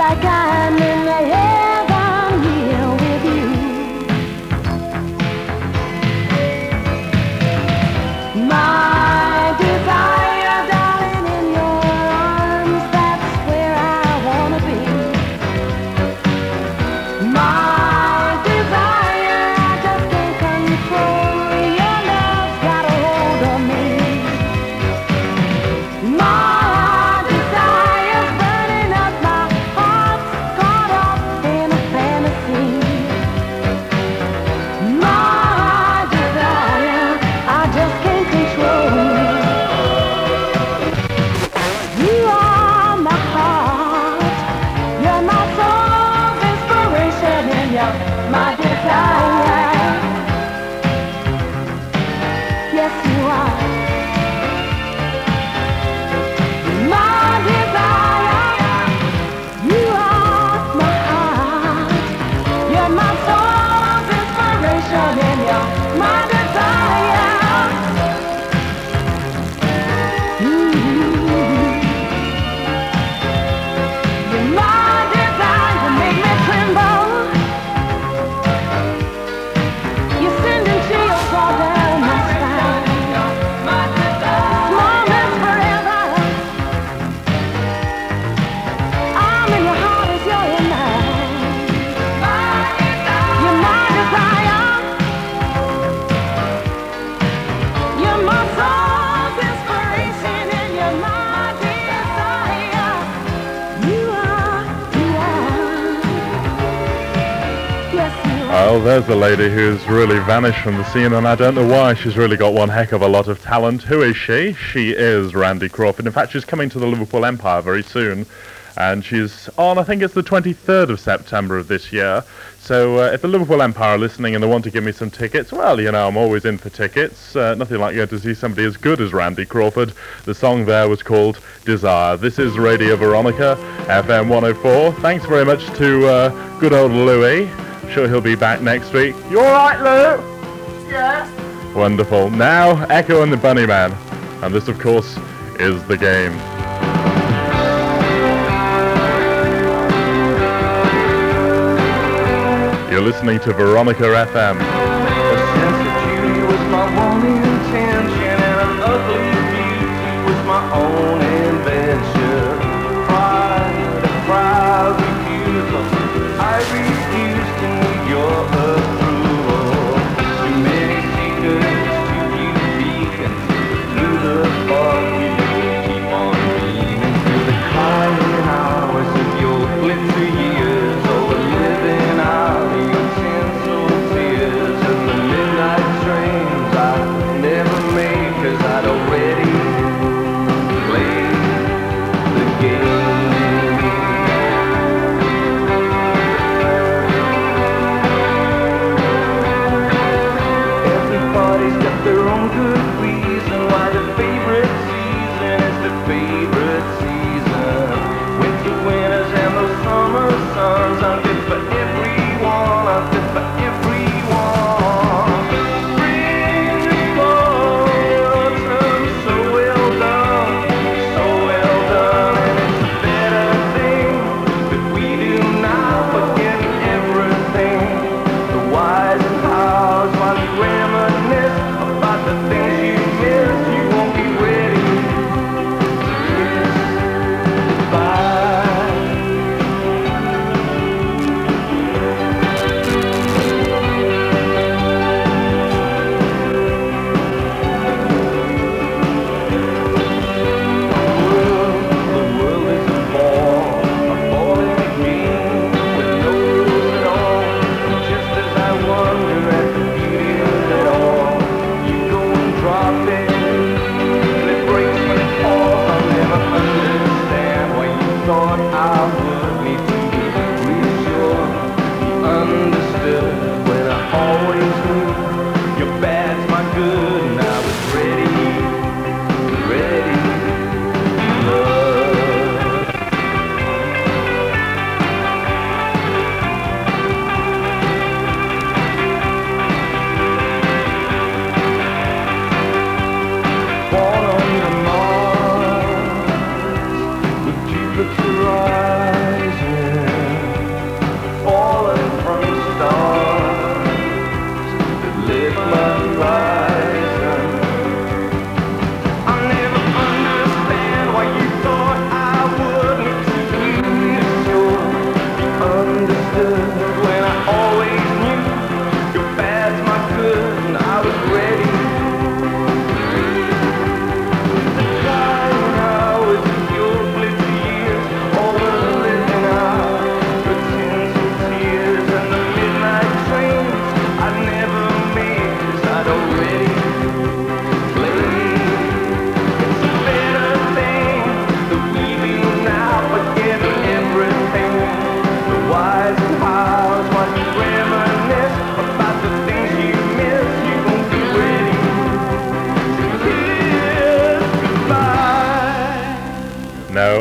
like I'm in the heaven here with you. My desire, darling, in your arms, that's where I wanna be. My desire, I just can't control. Your love's got a hold on me. My desire's burning up, my heart's caught up in a fantasy. My desire, I just can't control. You are my heart, you're my soul's inspiration, and you're my desire. Yes, you are. My desire, you are my heart. You're my soul's inspiration, and you're my desire. You're my desire, you make me tremble. You're sending chills all down my spine. Moments forever. I'm in your heart as you're in mine. You're my desire. You're my soul's inspiration, and you're my desire. You are. Yes, you are. Well, there's a lady who's really vanished from the scene, and I don't know why. She's really got one heck of a lot of talent. Who is she? She is Randy Crawford. In fact, she's coming to the Liverpool Empire very soon, and she's on, I think it's the 23rd of September of this year. So if the Liverpool Empire are listening and they want to give me some tickets, well, you know, I'm always in for tickets. Nothing like going to see somebody as good as Randy Crawford. The song there was called Desire. This is Radio Veronica, FM 104. Thanks very much to good old Louis. Sure he'll be back next week. You all right, Lou? Yeah. Wonderful. Now, Echo and the Bunnyman. And this, of course, is The Game. You're listening to Veronica FM. A sense of beauty was my one intention, and an ugly beauty was my own invention. Pride, a proud refusal. I refuse to need your approval. Too many secrets to you beacon. Through the fog you keep on beaming. Through the crying hours of your glitter years, over living out your sensual tears.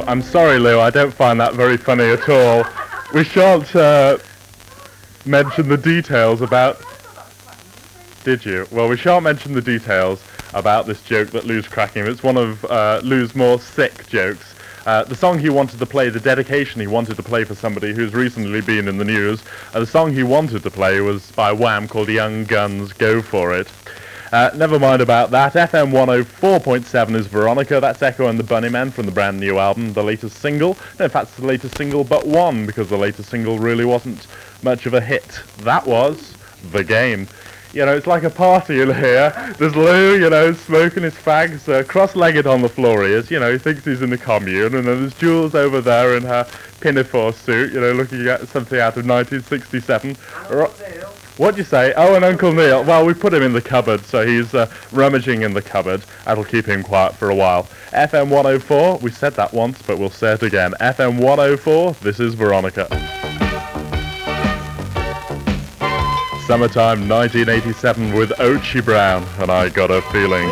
I'm sorry, Lou, I don't find that very funny at all. We shan't mention the details about... Did you? Well, we shan't mention the details about this joke that Lou's cracking. It's one of Lou's more sick jokes. The song he wanted to play, the dedication he wanted to play for somebody who's recently been in the news, the song he wanted to play was by Wham called Young Guns, Go For It. Never mind about that. FM 104.7 is Veronica. That's Echo and the Bunnymen from the brand new album, the latest single. No, in fact, it's the latest single but one, because the latest single really wasn't much of a hit. That was The Game. You know, it's like a party in here. There's Lou, you know, smoking his fags, cross-legged on the floor he is. You know, he thinks he's in the commune. And then there's Jules over there in her pinafore suit, you know, looking at something out of 1967. What'd you say? Oh, and Uncle Neil. Well, we put him in the cupboard, so he's rummaging in the cupboard. That'll keep him quiet for a while. FM 104, we said that once, but we'll say it again. FM 104, this is Veronica. Summertime 1987 with Ochi Brown, and I Got a Feeling.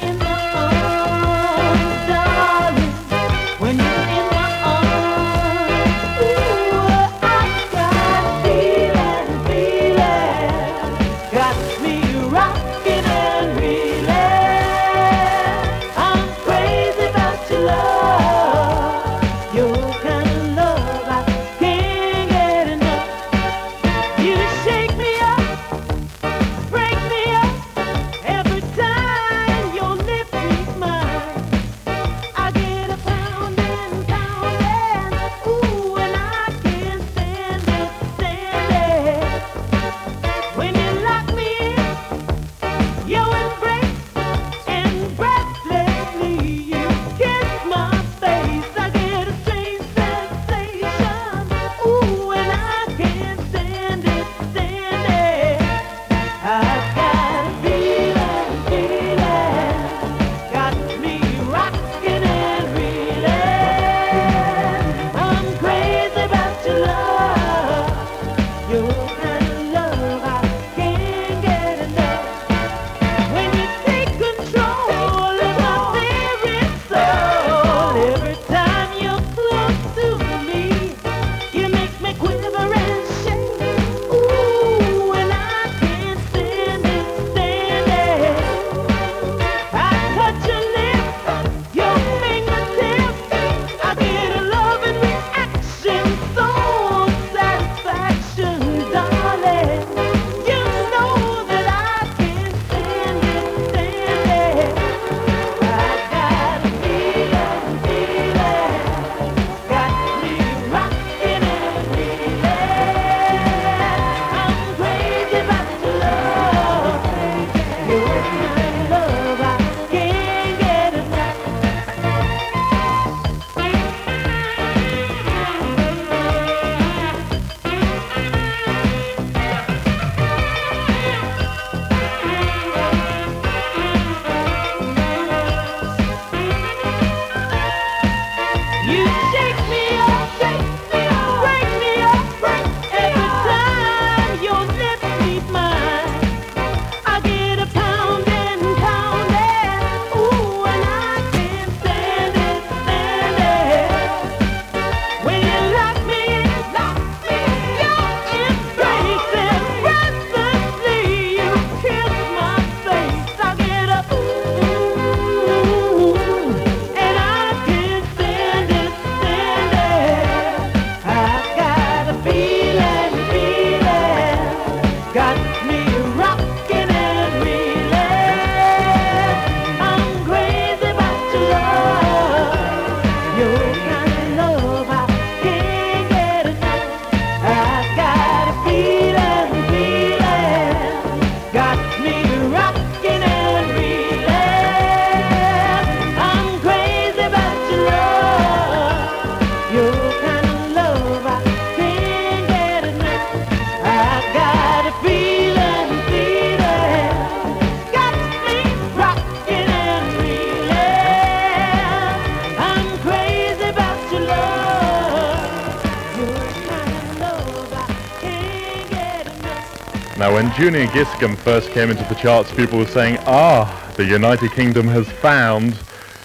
Now, when Junior Giscombe first came into the charts, people were saying, the United Kingdom has found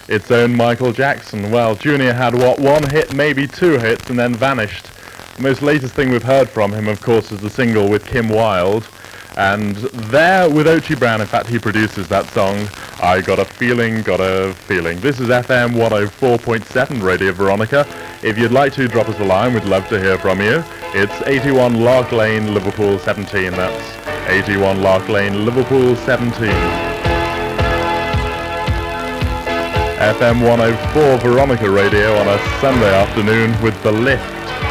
its own Michael Jackson. Well, Junior had, one hit, maybe 2 hits, and then vanished. The most latest thing we've heard from him, of course, is the single with Kim Wilde. And there, with Ochi Brown, in fact, he produces that song, I Got a Feeling, Got a Feeling. This is FM 104.7 Radio Veronica. If you'd like to drop us a line, we'd love to hear from you. It's 81 Lark Lane, Liverpool 17. That's 81 Lark Lane, Liverpool 17. FM 104 Veronica Radio on a Sunday afternoon with The Lift.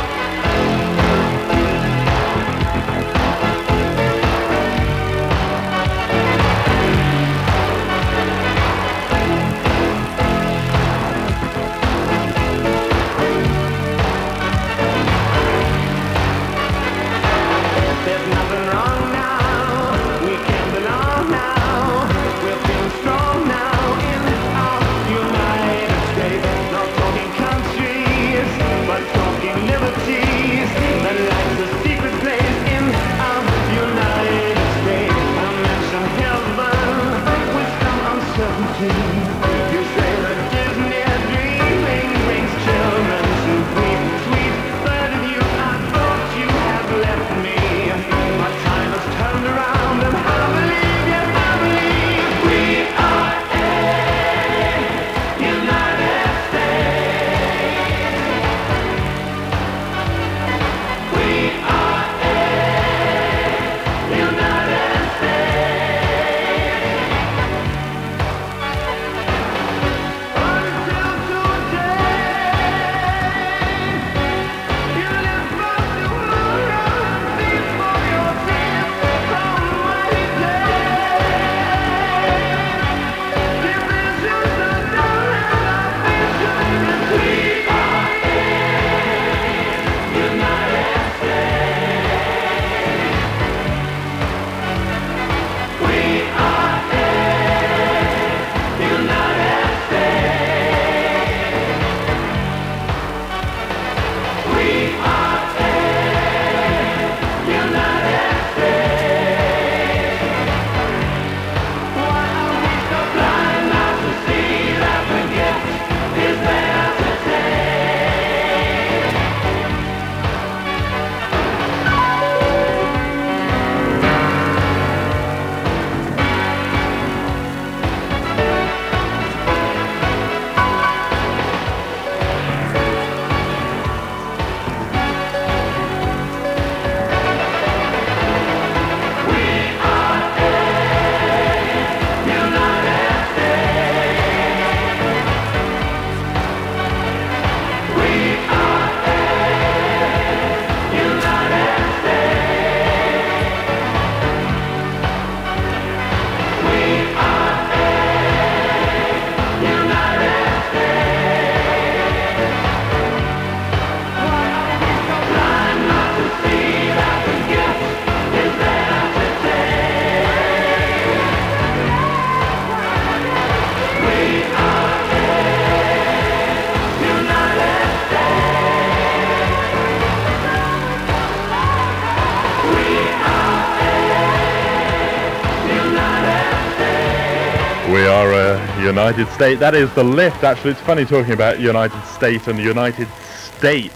United States. That is The Lift. Actually, it's funny talking about United States and United States,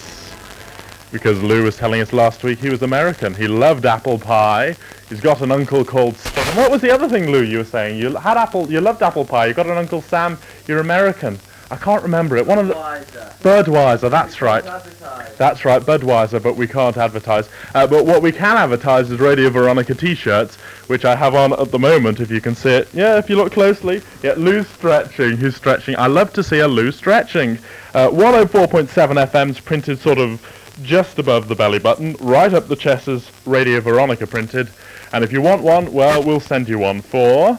because Lou was telling us last week he was American. He loved apple pie. He's got an uncle called Sam. What was the other thing, Lou, you were saying? You loved apple pie. You got an Uncle Sam. You're American. I can't remember it. One of the Budweiser. That's right. That's right, Budweiser, but we can't advertise. But what we can advertise is Radio Veronica T-shirts, which I have on at the moment, if you can see it. Yeah, if you look closely. Yeah, Lou's stretching. Who's stretching? I love to see a Lou stretching. 104.7 FM's printed sort of just above the belly button, right up the chest is Radio Veronica printed. And if you want one, well, we'll send you one for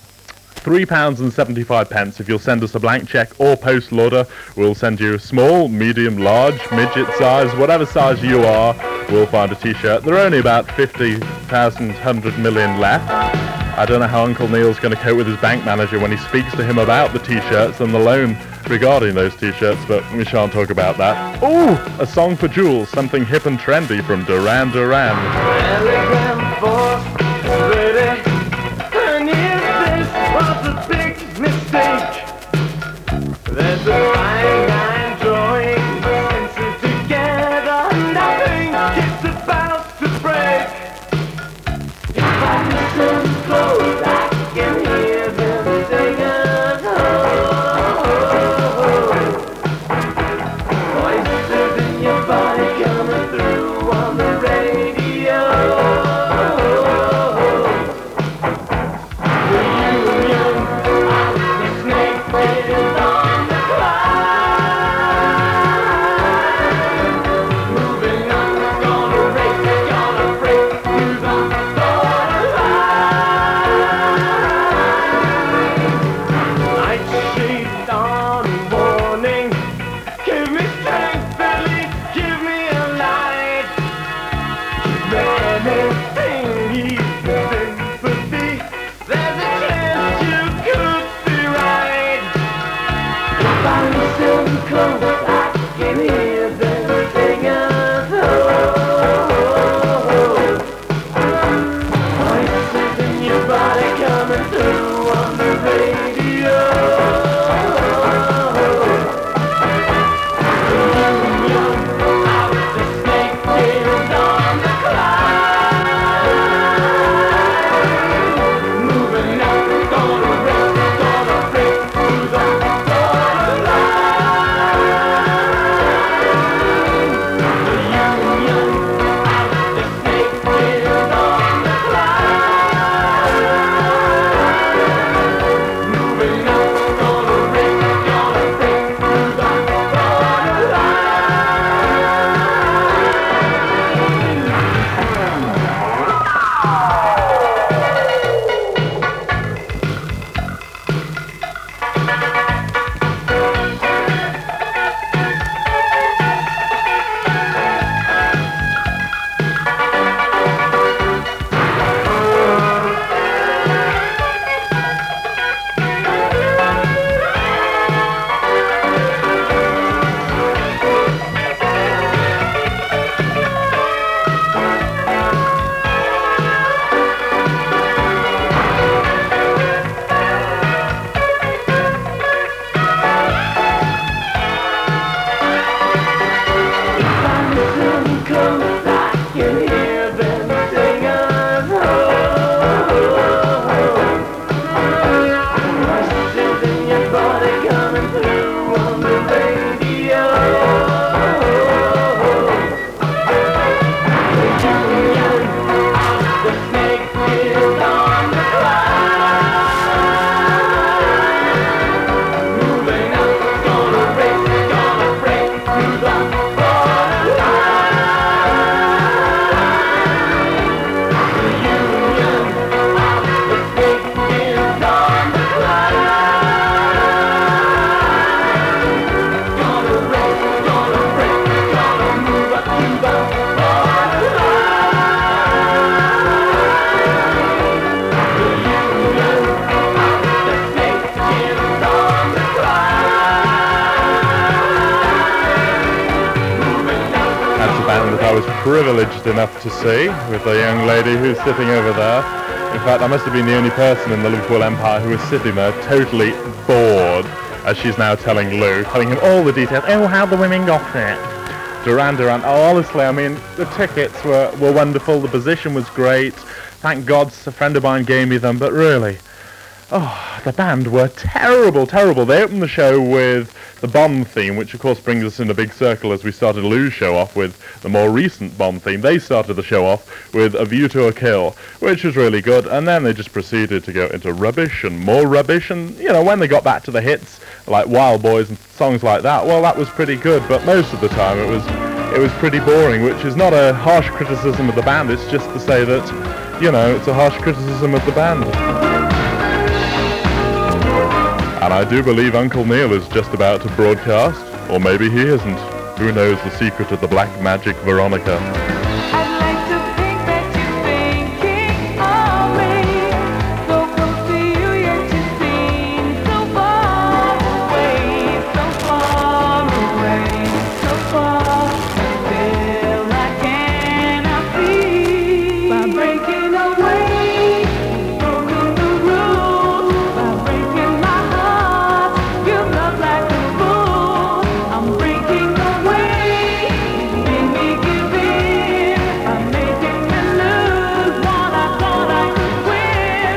£3.75. If you'll send us a blank check or postal order, we'll send you small, medium, large, midget size, whatever size you are, we'll find a T-shirt. There are only about 50,000, 100 million left. I don't know how Uncle Neil's going to cope with his bank manager when he speaks to him about the T-shirts and the loan regarding those T-shirts, but we shan't talk about that. Ooh, a song for Jules, something hip and trendy from Duran Duran. Telegram force ready, and if this was a big mistake, I was privileged enough to see with the young lady who's sitting over there. In fact, I must have been the only person in the Liverpool Empire who was sitting there totally bored, as she's now telling Lou, telling him all the details. Oh, how the women got it. Duran Duran. Oh, honestly, I mean, the tickets were wonderful. The position was great. Thank God a friend of mine gave me them, but really, the band were terrible, terrible. They opened the show with the Bond theme, which of course brings us in a big circle as we started Lou's show off with the more recent Bond theme. They started the show off with A View to a Kill, which was really good, and then they just proceeded to go into rubbish and more rubbish, and, you know, when they got back to the hits, like Wild Boys and songs like that, well, that was pretty good, but most of the time it was pretty boring, which is not a harsh criticism of the band, it's just to say that, you know, it's a harsh criticism of the band. And I do believe Uncle Neil is just about to broadcast, or maybe he isn't. Who knows the secret of the black magic Veronica? I'd like to think that you're thinking of me, so close to you yet you seem so far away, so far away, so far. Still I cannot see by breaking away, broken the rules, by breaking my heart. You love like a fool. I'm breaking away. You made me give in. I'm making me lose what I thought I could win.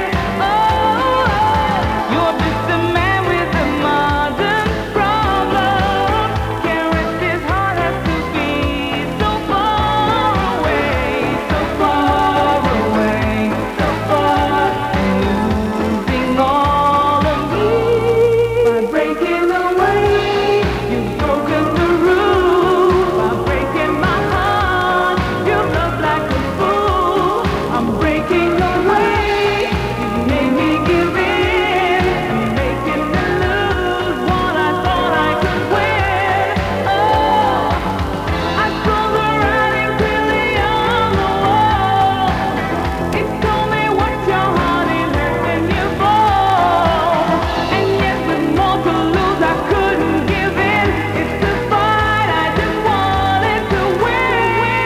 Oh, you're just a man with a modern problem. Can't rest his heart has to be so far away, so far away, so far. Losing all of me by breaking away. You've broken the rules by breaking my heart. You love like a fool. I'm breaking away. You made me give in. I'm making me lose what I thought I could win. Oh, I saw the writing clearly on the wall. It told me what your heart is and you fall. And yet with more to lose I couldn't give in. It's a fight I just wanted to win.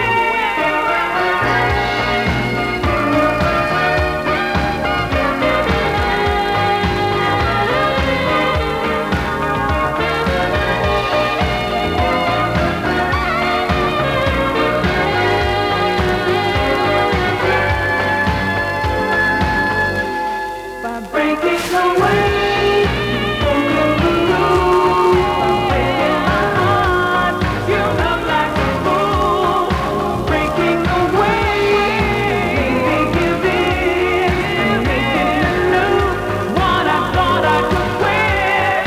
By breaking away, broken the rules. By breaking my heart, you love like a fool. Breaking away, made me give in, making me lose what I thought I could win.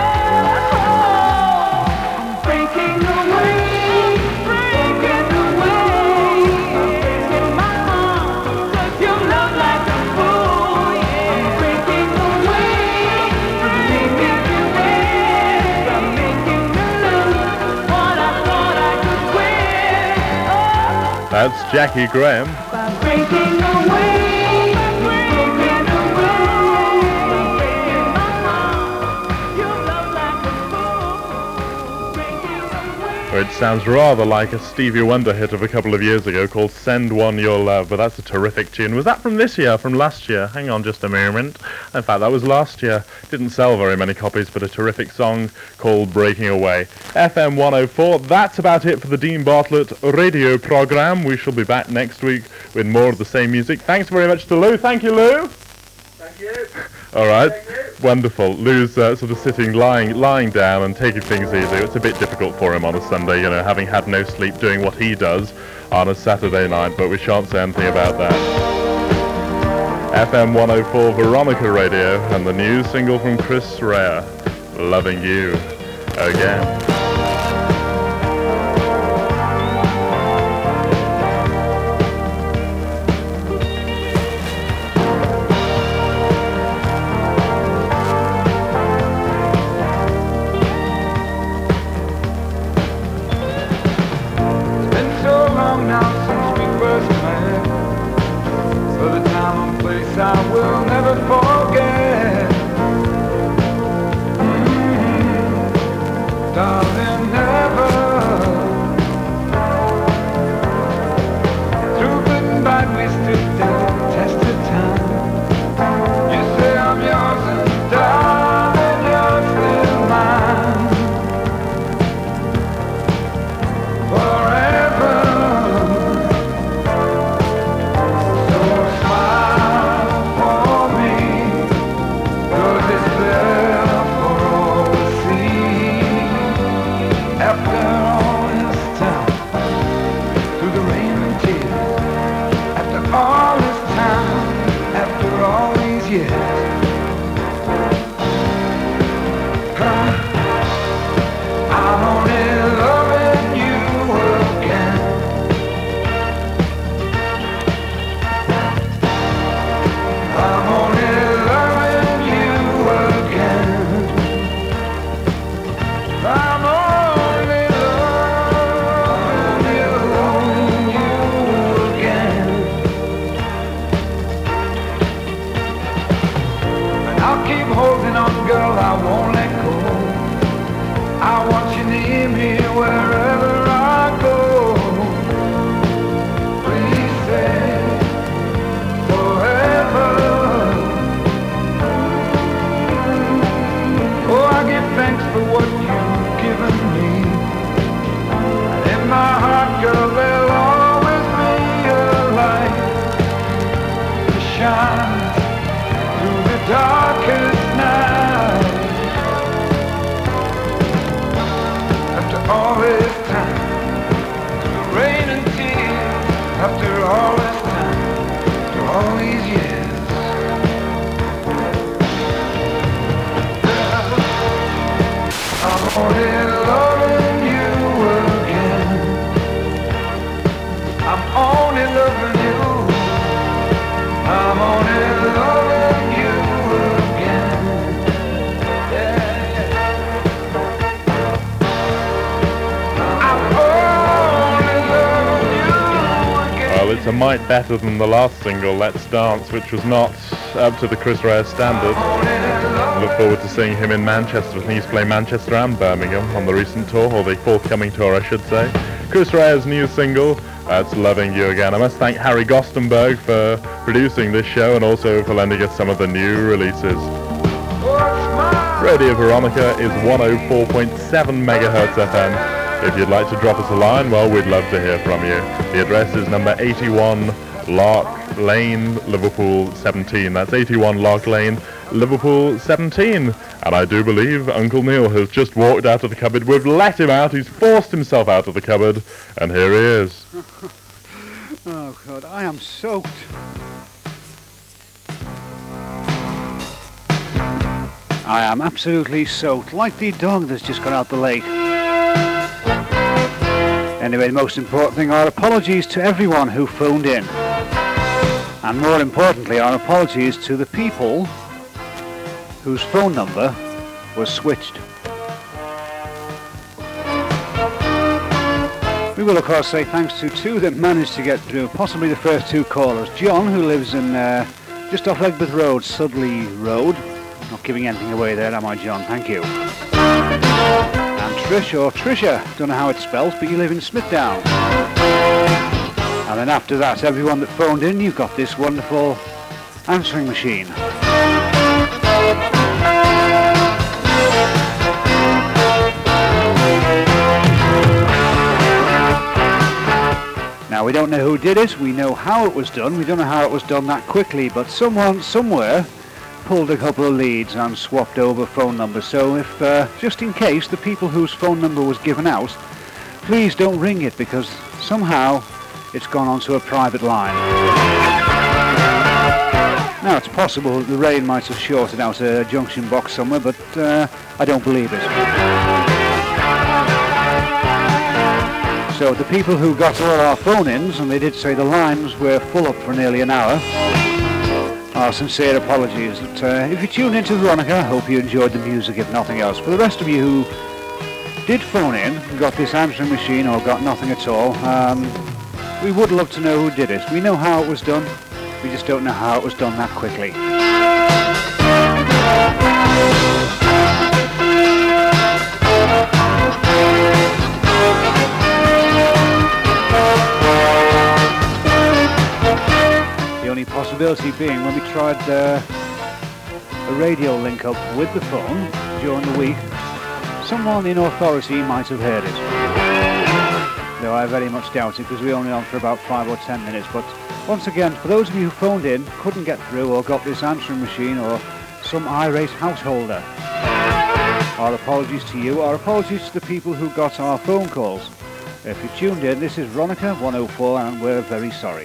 Oh, I'm breaking away, breaking away, breaking my heart, 'cause you love like a fool. I'm breaking away, made me give in, by making me lose what I thought I could win. Oh, That's Jackie Graham. by breaking away, breaking away, breaking my heart. You love like a fool. Breaking away. Which sounds rather like a Stevie Wonder hit of a couple of years ago called Send One Your Love, but that's a terrific tune. Was that from this year, from last year? Hang on just a moment. In fact, that was last year. Didn't sell very many copies, but a terrific song called Breaking Away. FM 104, that's about it for the Dean Bartlett radio program. We shall be back next week with more of the same music. Thanks very much to Lou. Thank you, Lou. Thank you. All right. Thank you. Wonderful. Lou's sort of sitting, lying down and taking things easy. It's a bit difficult for him on a Sunday, you know, having had no sleep doing what he does on a Saturday night, but we shan't say anything about that. FM 104 Veronica Radio and the new single from Chris Rea, Loving You Again. It's been so long now since we first met. For the time and place I will never forget. Darling, never. I'm only loving you. I'm only loving you again. Yeah. I'm only loving you again. Well, it's a mite better than the last single, Let's Dance, which was not up to the Chris Rea standard. Look forward to seeing him in Manchester. I think he's playing Manchester and Birmingham on the recent tour, or the forthcoming tour, I should say. Chris Rea's new single, that's Loving You Again. I must thank Harry Gostenberg for producing this show and also for lending us some of the new releases. Radio Veronica is 104.7 megahertz FM. If you'd like to drop us a line, well, we'd love to hear from you. The address is number 81 Lark Lane, Liverpool 17. That's 81 Lark Lane, Liverpool 17. And I do believe Uncle Neil has just walked out of the cupboard. We've let him out. He's forced himself out of the cupboard. And here he is. Oh, God, I am soaked. I am absolutely soaked, like the dog that's just gone out the lake. Anyway, the most important thing, our apologies to everyone who phoned in. And more importantly, our apologies to the people whose phone number was switched. We will, of course, say thanks to two that managed to get through, possibly the first two callers. John, who lives in just off Legbeth Road, Sudley Road. Not giving anything away there, am I, John? Thank you. And Trish, or Trisha, don't know how it's spelled, but you live in Smithdown. And then after that, everyone that phoned in, you've got this wonderful answering machine. Now, we don't know who did it, we know how it was done, we don't know how it was done that quickly, but someone, somewhere, pulled a couple of leads and swapped over phone numbers. So if, just in case, the people whose phone number was given out, please don't ring it, because somehow it's gone onto a private line. Now, it's possible that the rain might have shorted out a junction box somewhere, but I don't believe it. So the people who got all our phone-ins, and they did say the lines were full up for nearly an hour, our sincere apologies. That, if you tuned into Veronica, I hope you enjoyed the music, if nothing else. For the rest of you who did phone in and got this answering machine or got nothing at all, we would love to know who did it. We know how it was done, we just don't know how it was done that quickly. The only possibility being when we tried a radio link up with the phone during the week, someone in authority might have heard it. Though I very much doubt it, because we were only on for about 5 or 10 minutes. But once again, for those of you who phoned in, couldn't get through or got this answering machine, or some irate householder, our apologies to you. Our apologies to the people who got our phone calls. If you tuned in, this is Veronica 104 and we're very sorry.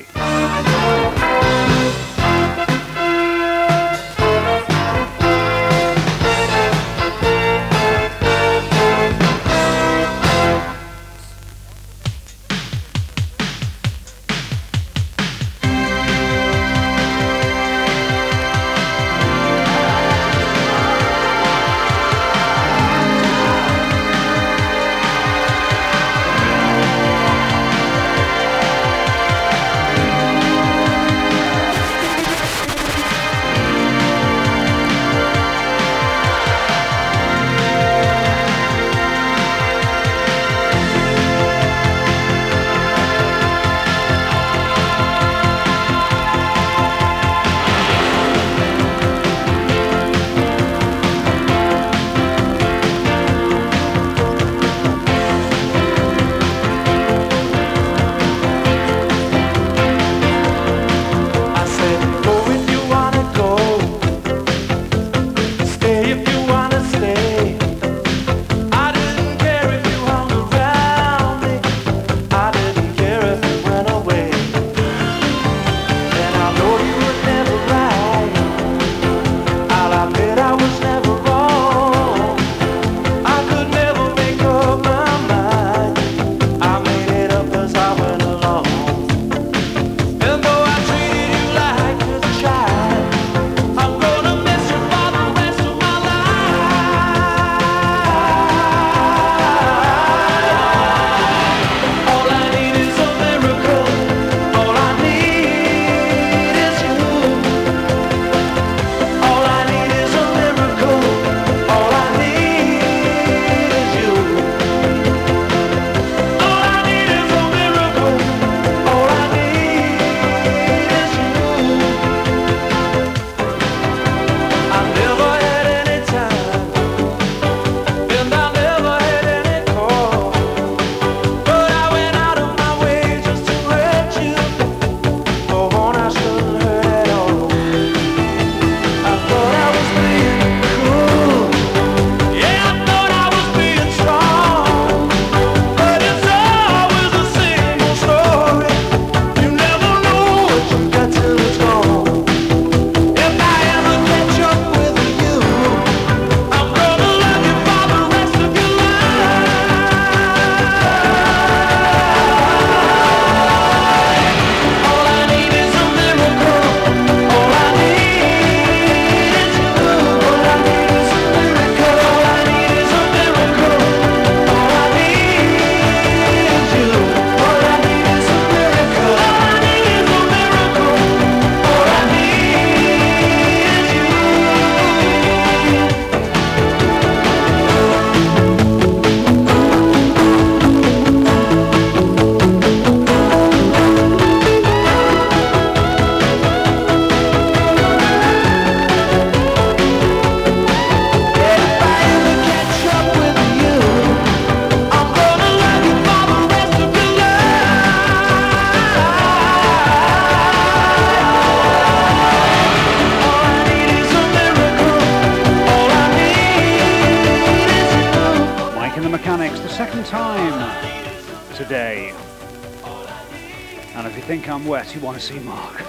And if you think I'm wet, you want to see Mark.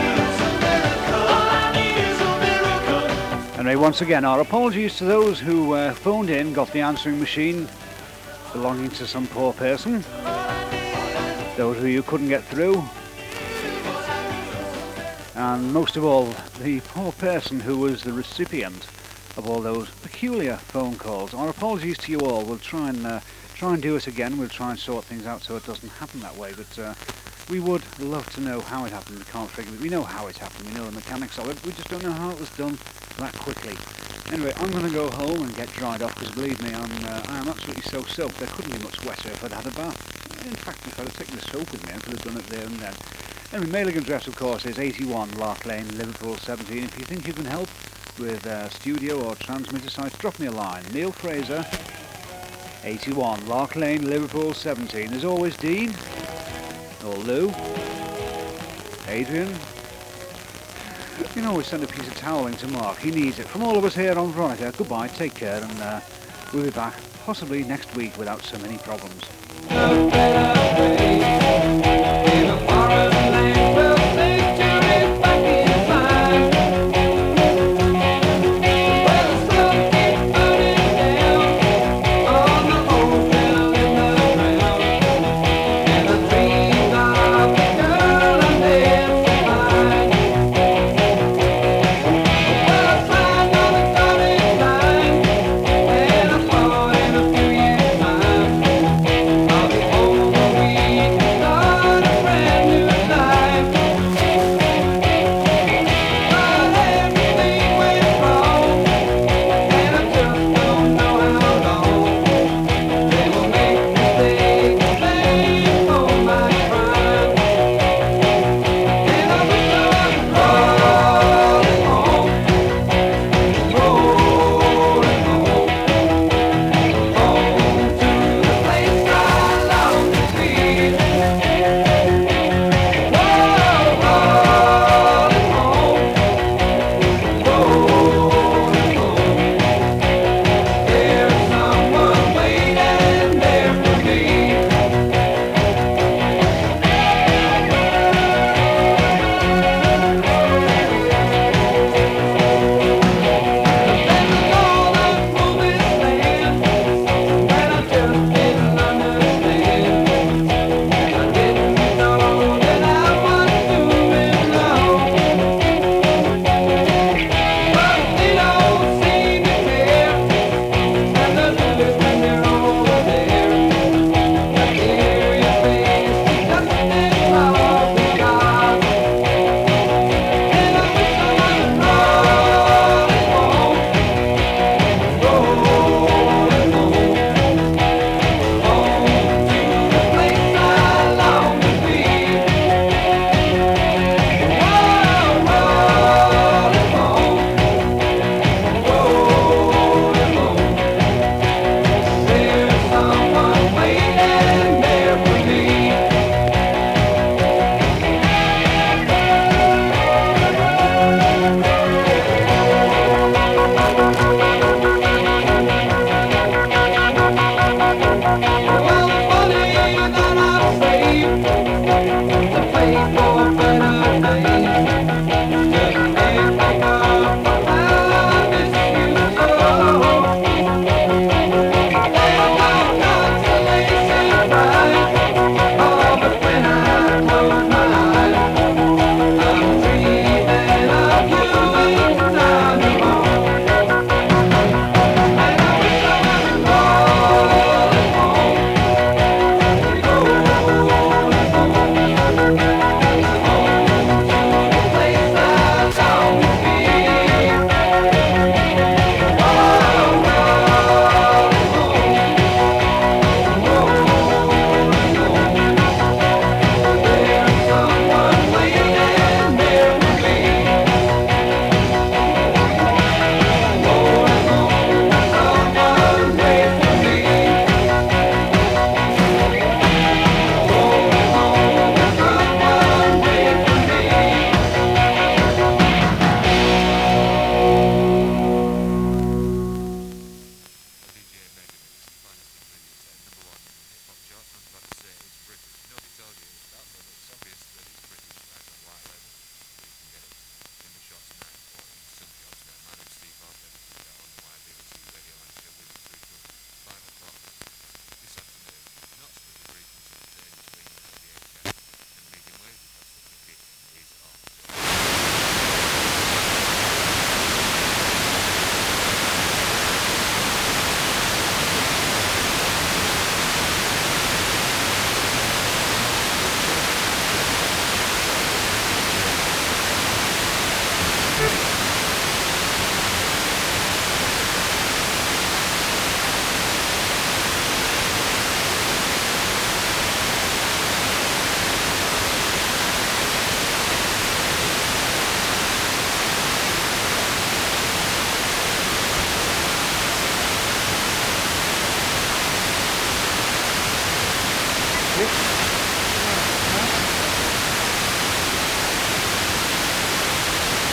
Anyway, once again, our apologies to those who phoned in, got the answering machine belonging to some poor person. Those of you who couldn't get through. And most of all, the poor person who was the recipient of all those peculiar phone calls. Our apologies to you all. We'll try and do it again. We'll try and sort things out so it doesn't happen that way. But we would love to know how it happened. We can't figure it. We know how it happened. We know the mechanics of it. We just don't know how it was done that quickly. Anyway, I'm going to go home and get dried off because believe me, I'm absolutely so soaked. There couldn't be much wetter if I'd had a bath. In fact, if I'd have taken the soap with me, I could have done it there and then. Anyway, mailing address, of course, is 81 Lark Lane, Liverpool 17. If you think you can help with studio or transmitter sites, drop me a line. Neil Fraser, 81 Lark Lane, Liverpool 17. As always, Dean, or Lou, Adrian. You can always send a piece of toweling to Mark. He needs it. From all of us here on Veronica, goodbye, take care, and we'll be back possibly next week without so many problems. Home. music.